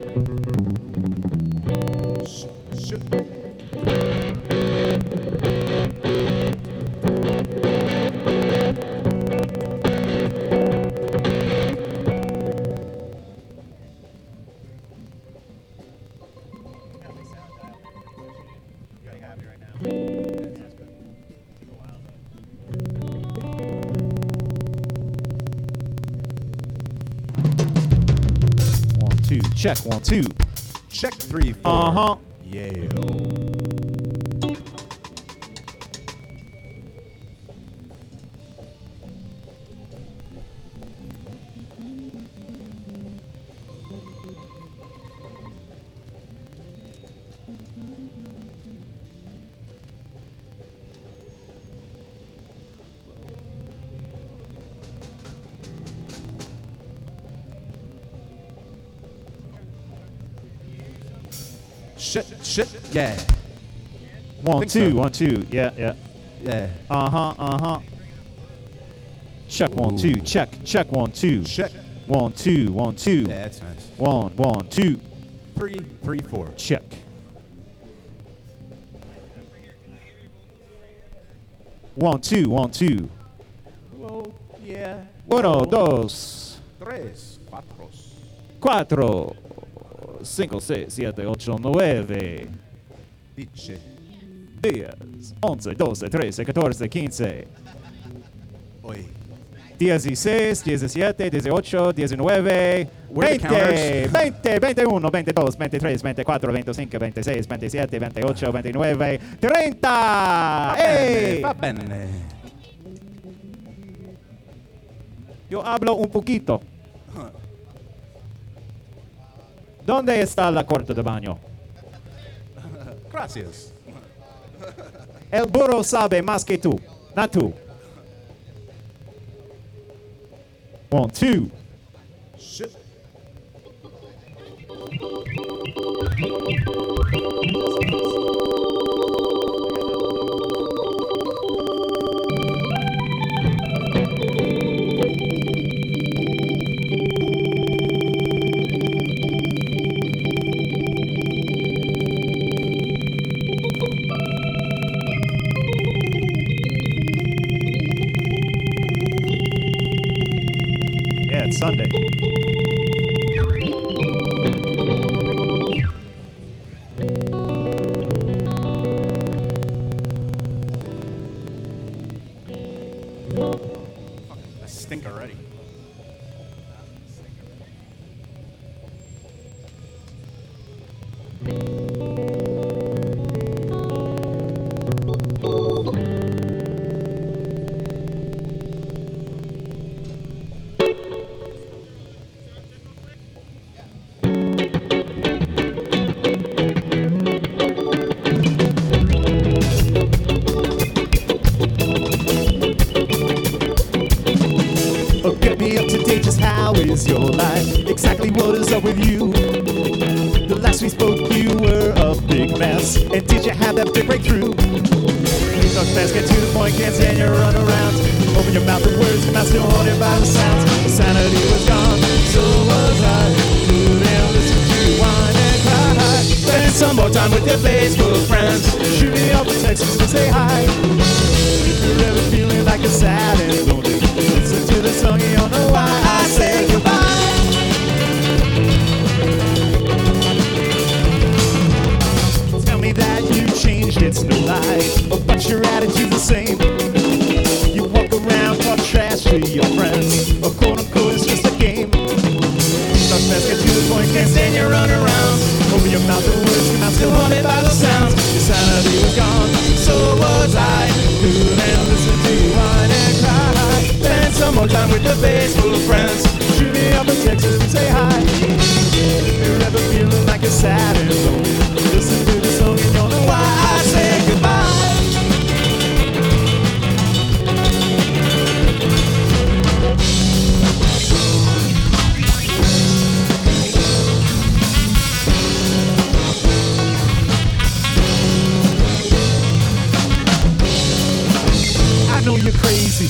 Check 1 2. Check 3 4. Uh-huh. Yeah. Shit, yeah. 1 2 so. 1 2. Yeah. Yeah. Uh-huh. Check 1 2. Check 1 2. Check. 1 2 1 2. Yeah, that's nice. 1 2. 3 4. Check. One, two. Well, yeah. 1 2 3 4. 4 5 6 7 8 9 Dice. 10 11 12 13 14 15 Oi. 16 17 18 19 Where are the 20 counters? 20 21 22 23 24 25 26 27 28 29 30 Ehi! Va bene. Yo hablo un poquito. ¿Dónde está la cuarta de baño? Gracias. El burro sabe más que tú, no tú. 1 2 Shit. Yeah, it's Sunday. I stink already. Oh, get me up to date, just how is your life? Exactly what is up with you? The last we spoke, you were a big mess. And did you have that big breakthrough? Talk fast, get to the point, can't stand your run around. Open your mouth with words, your mouth still haunted by the sounds. Sanity was gone, so was I. Couldn't listen to you whine and cry. Spend some more time with your face full of friends. Shoot me up a text just to say hi. If you're ever feeling like you're sad and lonely, listen to the song, you don't know why I say goodbye. Tell me that you changed, it's no lie, but your attitude's the same. You walk around, talk trash to your friends, or quote unquote, it's just a game. Talk fast, get to the point, can't stand your run around. Open your mouth with words, your mouth still haunted by the sounds. Your sanity was gone, so was I. Couldn't listen to you whine and cry. Spend some more time with the face full of friends. Shoot me up in Texas and say hi. If you're ever feeling like you're sad and lonely, listen to the song, you don't know why I say goodbye. I know you're crazy,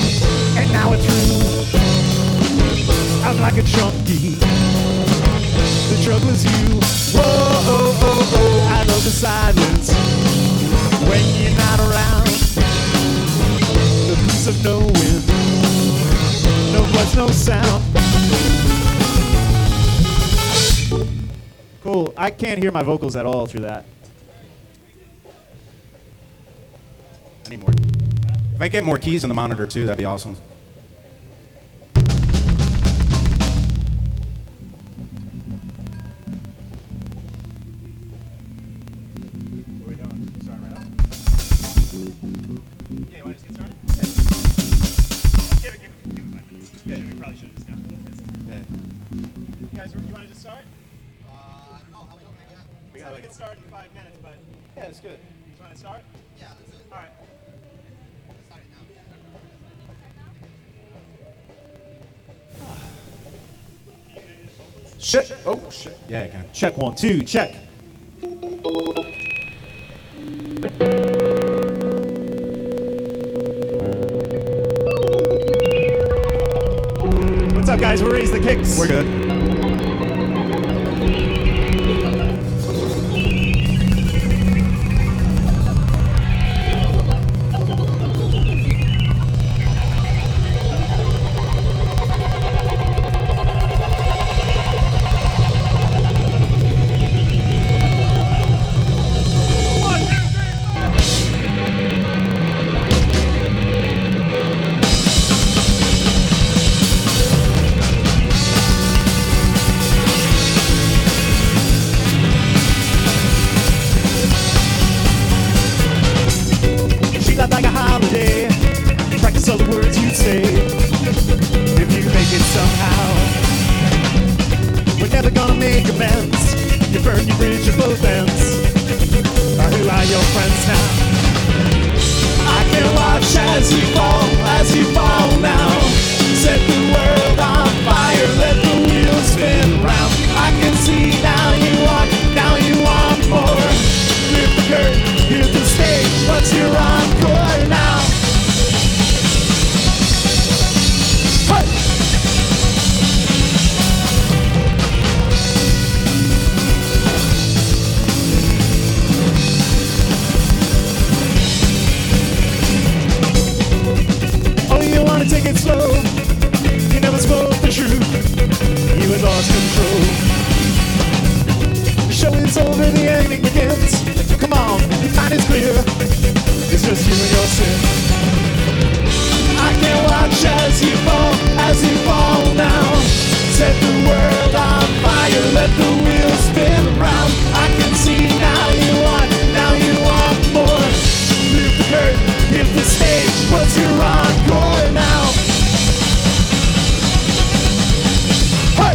and now it's true. I'm like a junkie. thought was you. Whoa, oh, oh, oh, I love the silence when you're not around. The peace of knowing, no voice, no sound. Cool. I can't hear my vocals at all through that. I need more. If I get more keys on the monitor too, that'd be awesome. Shit. Oh, shit. Yeah, I can. Check 1, 2, check. What's up, guys? We'll raise the kicks. We're good. Like a holiday, practice all the words you'd say if you make it somehow. We're never gonna make amends. You burn your bridge at both ends. Who are your friends now? I can watch as you fall now. Set the world on fire, let the wheels spin round. I can see now you want more. Lift the curtain, hit the stage, what's your encore now? Hey! Oh, you wanna take it slow? You never spoke the truth. You had lost control. The show is over, the ending begins. Come on, your mind is clear. It's just you and your sin. I can watch as you fall now. Set the world on fire, let the wheels spin around. I can see now you want more. Lift the curtain, hit the stage, what's your encore now? Hey!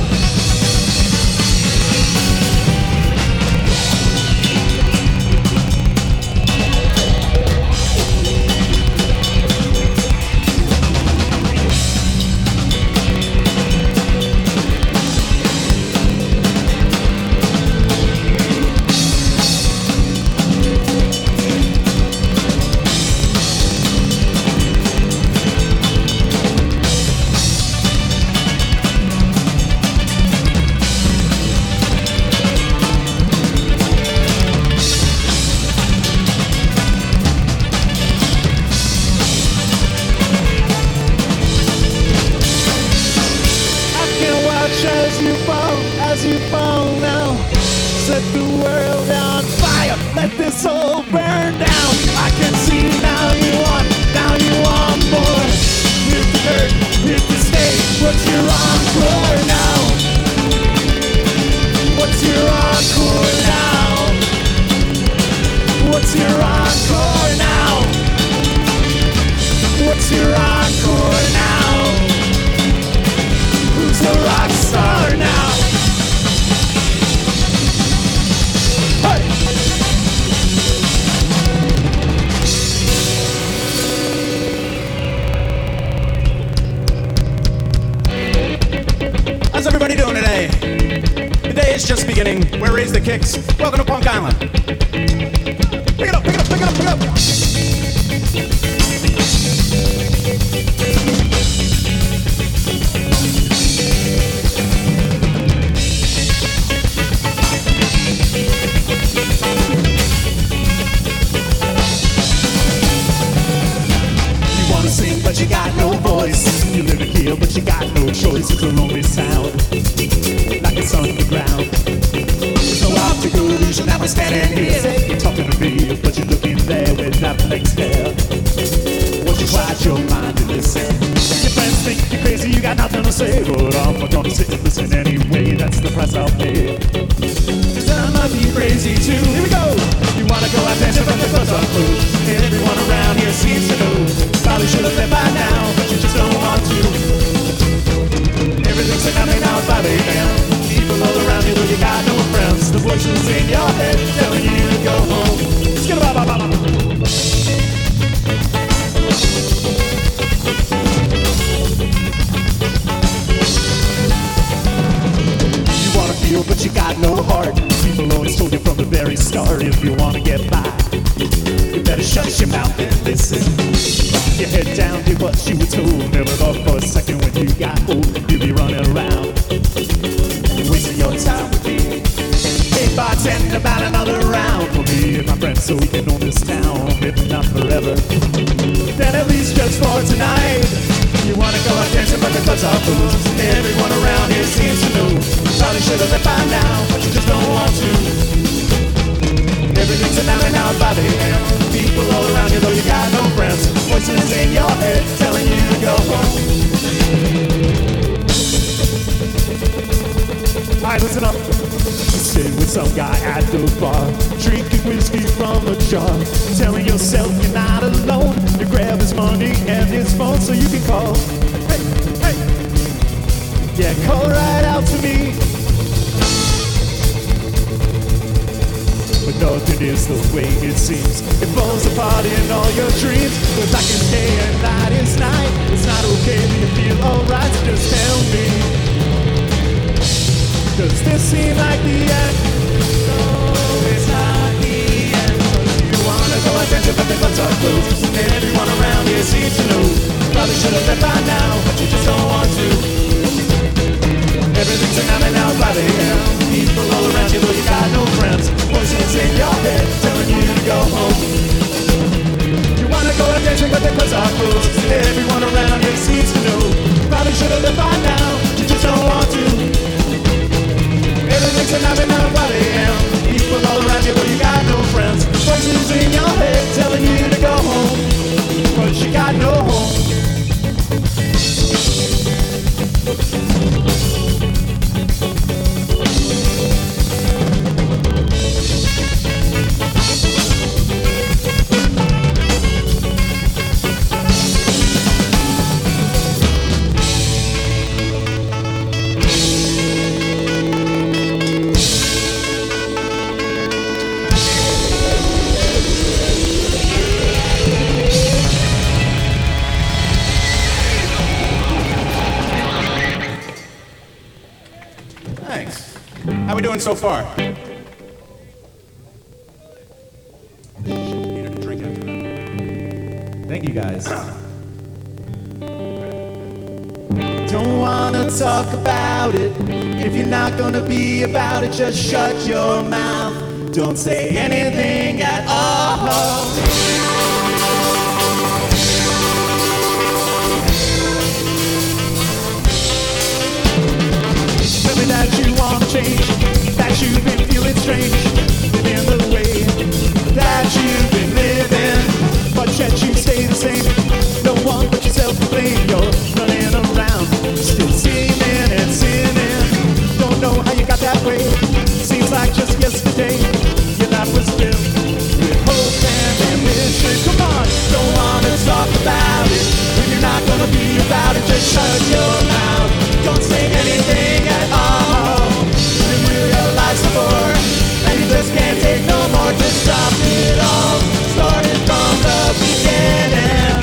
As you fall now, set the world on fire, let this all burn down. I can see now you want more. Hit the curtain, hit the stage, what's your encore now? What's your encore now? What's your encore now? What's your encore now? Who's the rock star now? Hey! How's everybody doing today? The day is just beginning. We're Raise the Kicks. Welcome to Punk Island. Pick it up, pick it up, pick it up, pick it up. me. Cause I might be crazy too. Here we go! You wanna go out dancing from the clubs on food. Everyone around here seems to know. Probably should have left by now, but you just don't want to. Everything's so happy now it's 5 a.m. People all around you, though you got no friends. The voices in your head telling you to go home. Let's get You wanna feel, but you got no heart. People always told you from the very start, if you wanna get by, you better shut your mouth and listen. Your head down, do what you were told. Never thought for a second when you got old, you'd be running around, wasting your time with me. Hey bartender, about another round for me and my friends, so we can own this town, if not forever, then at least just for tonight. You wanna go out dancing, but the clubs are full. Everyone around here seems to know. Probably should have left by now, but you just don't want to. Everything's an hour now, 5 a.m. People all around you, though you got no friends. Voices in your head telling you to go home. Alright, listen up. Sitting with some guy at the bar, drinking whiskey from a jar, telling yourself you're not alone. You grab his money and his phone so you can call. Hey, hey, yeah, call right out to me. But nothing is the way it seems. It falls apart in all your dreams. But back in day and night is night. It's not okay, do you feel alright? So just tell me, does this seem like the end? No, it's not the end. You wanna go and dance but the clubs are closed. And everyone around here seems to know. Probably should have left by now, but you just don't want to. Everything's an hour and now 5 a.m. People all around you, though you got no friends. Voices in your head telling you to go home. You wanna go out dancing but the clubs are closed. Everyone around here seems to know. Probably should have left by now, but you just don't want to. Everything's an hour and now 5 a.m. People all around you, though you got no friends. Voices in your head telling you to go home, but you got no home. Thanks. How we doing so far? Thank you guys. Don't wanna talk about it. If you're not gonna be about it, just shut your mouth. Don't say anything at all. Tell me that you want change, that you've been feeling strange, living the way that you've been living, but yet you stay the same. No one but yourself to blame. You're running around, still scheming and sinning. Don't know how you got that way. Seems like just yesterday your life was filled with hope and ambition. Come on, don't wanna talk about it. When you're not gonna be about it, just shut your mouth. Don't say anything at all. You realize before that you just can't take no more. Just stop it all. Started from the beginning.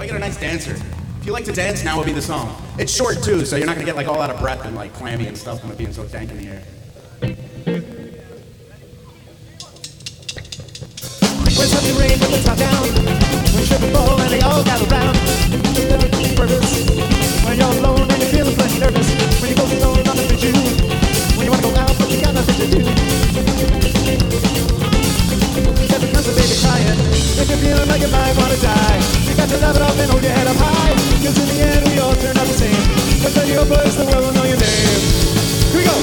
I get a nice dancer. If you like to dance, now would be the song. It's short too, so you're not gonna get like all out of breath and like clammy and stuff from it being so dank in the air. When something rains with the top down, when you trip and fall and they all gather round, you never keep purpose. When you're alone and you're feeling plenty nervous, when you go alone, nothing fits you. When you wanna go out, but you got nothing to do. Never comes a baby crying. If you're feeling like you might wanna die, you got to laugh it off and hold your head up high. 'Cause in the end we all turn out the same. But tell your voice, the world will know your name. Here we go.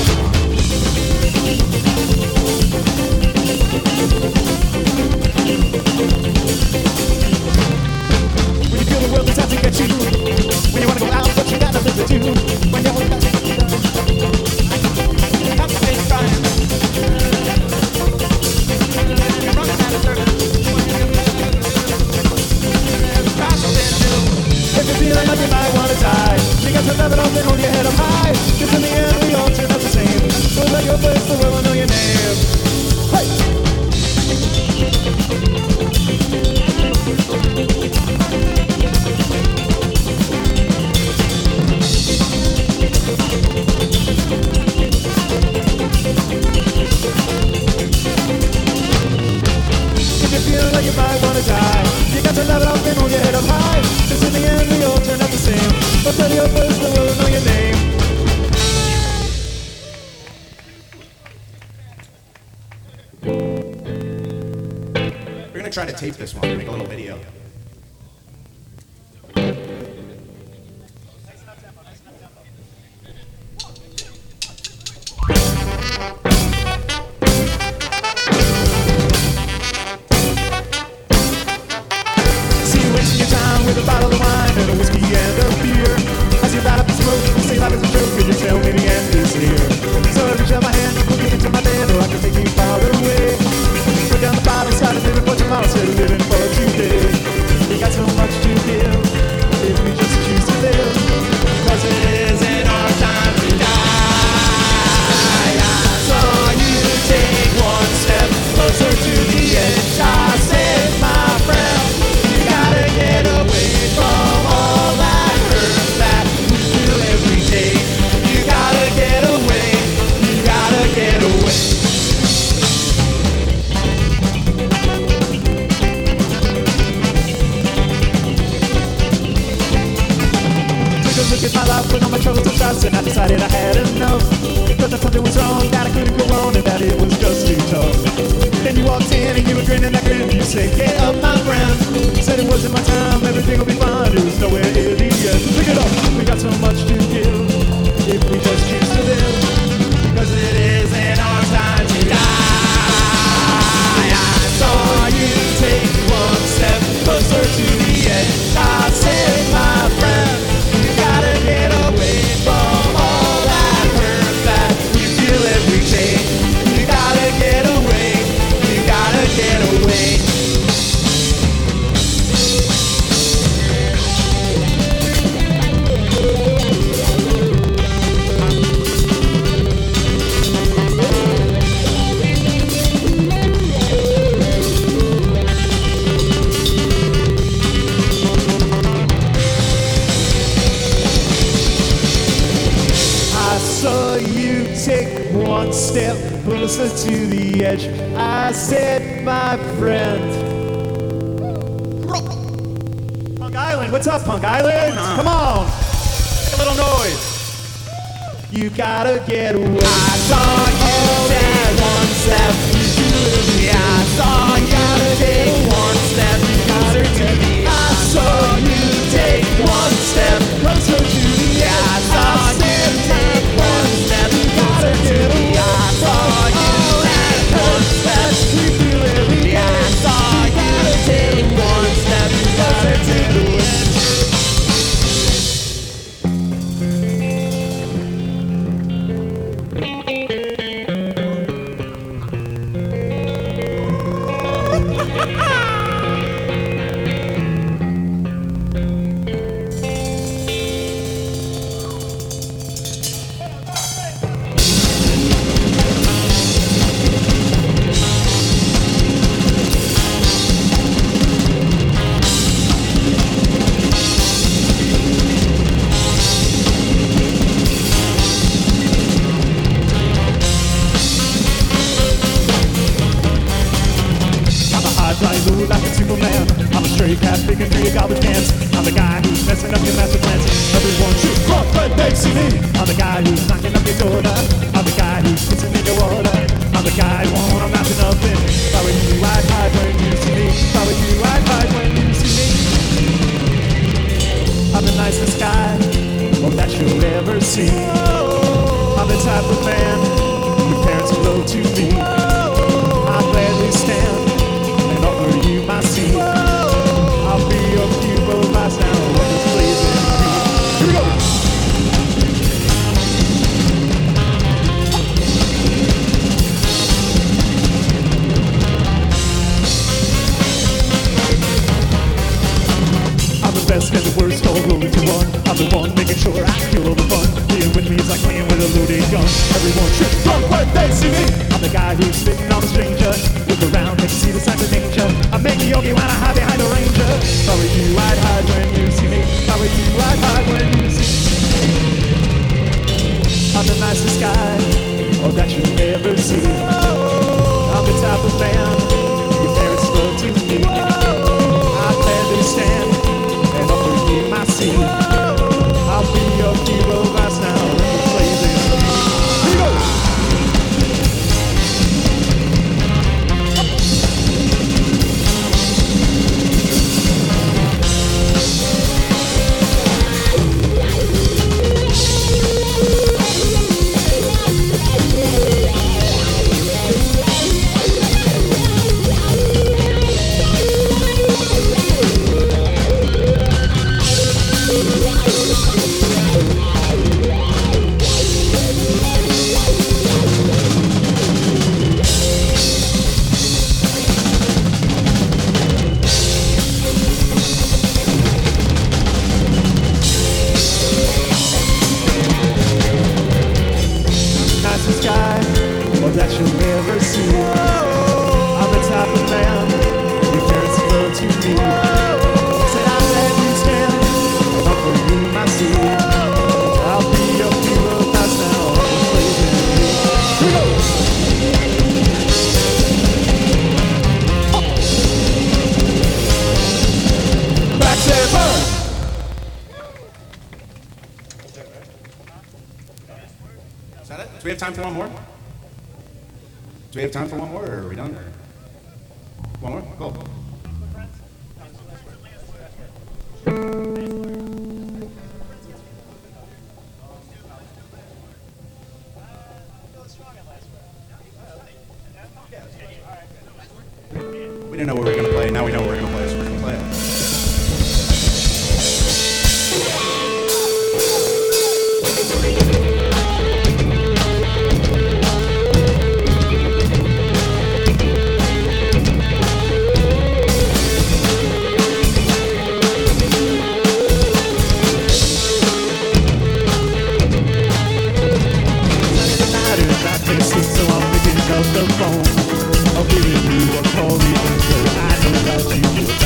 When you feel the world is out to get you, when you wanna go out but you got nothing to do, when you got to stay crying, you're running out of service. If you're feeling like you might wanna die, you got to love it off and hold your head up high. 'Cause in the end we all turn out the same. So let your place, the world will know your name. Hey! If you're feeling like you might wanna die, you got to love it off and hold your head up high. 'Cause in the end we all turn out the same. But tell your place, the world will know your name. We're gonna try to tape this one, make a little video. See you wasting your time with a bottle of wine and a whiskey and a beer. As you light up the smoke, you say life is a joke, and you tell me the end is near. So I reach out my hand, put me into my bed, or I can take you far away. Put down the bottle, start living for tomorrow, instead of living for today. We got so much to give, if we just choose to live. 'Cause it isn't our time to die. I saw you take one step closer to the edge. I said, my friend, you gotta get away from all that hurt that you feel every day. You gotta get away, you gotta get away. Took a look at my life with all my troubles and strifes, and I decided I had enough. But the something was wrong, that I couldn't go on, and that it was just too tough. Then you walked in and you were grinning that grin. You said, get up, my friend. Said it wasn't my time, everything will be fine. It was nowhere in the end. Pick it up, we got so much to give, if we just choose to live. 'Cause it isn't our time to die. I saw you take one step closer to the edge. I said, my friend, you gotta get away from all that hurt that you feel every day. You gotta get away, you gotta get away. I saw you take one step closer to the edge. I said, my friend. Punk Island, what's up, Punk Island? Come on. Make a little noise. You gotta get away. I saw you take one step. Yeah, I saw you take one step closer to the edge. I saw you take one step closer to the edge. I saw you take one step closer to the edge. I saw you take one step. We feel every day. I saw you take one step closer to the edge. cool like a Superman. I'm a stray cat picking through your garbage cans. I'm the guy who's messing up your master plans. Everyone should run when they see me. I'm the guy who's knocking up your door. I'm the guy who's pissing in your water. I'm the guy who won't amount to nothing. If I were you, I'd hide when you see me. If I were you, I'd hide when you see me. I'm the nicest guy that you'll ever see. I'm the type of man your parents blow to me. I'll gladly stand and offer you my seat. I'll be your pupil last now when it's blazing green. Here we go! I'm the best and the worst all rolled into one. I'm the one making sure I kill all the fun. Being with me is like playing with a loaded gun. Everyone should run when they see me. I'm the guy who's spitting on a stranger. Look around and see the signs of danger. I make the yogi when I hide behind a ranger. If I were you, I'd hide when you see me. If I were you, I'd hide when you see me. I'm the nicest guy that you'll ever see. I'm the type of man your parents love to me. I'd gladly stand and offer you my seat. I'll be your hero right now when the blazing green. Here we go! Nicest guy that you'll ever see. I'm the type of man your parents love to be. Said I'll let you stand and offer you my seat. I'll be your hero past now when it's blazing green. Here we go! Backstepper! Is that it? Do we have time for one more? Do we have time for one more, or are we done? One more? Cool. We didn't know what we were going to play. Now we know what we're going to play, so we're going to play it. So I'm picking up the phone. I'm giving you a call even though I know that you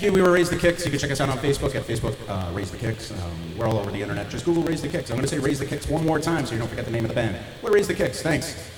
you. We were Raise the Kicks. You can check us out on Facebook at Facebook Raise the Kicks. We're all over the internet. Just Google Raise the Kicks. I'm going to say Raise the Kicks one more time so you don't forget the name of the band. We're Raise the Kicks. Thanks.